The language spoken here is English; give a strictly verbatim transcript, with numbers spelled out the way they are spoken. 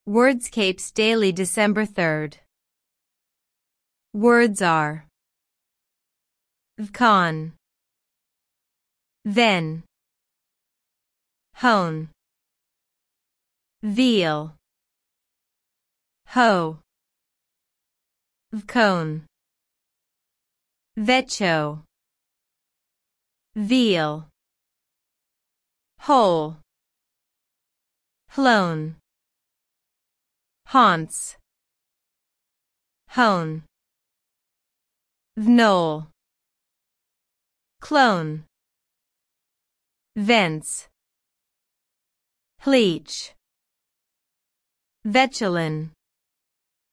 Wordscapes Daily December third. Words are con, then, hone, veal, hoe, cone, vecho, veal, whole, flown, haunts, hone, knoll, clone, vents, pleach, vetulin.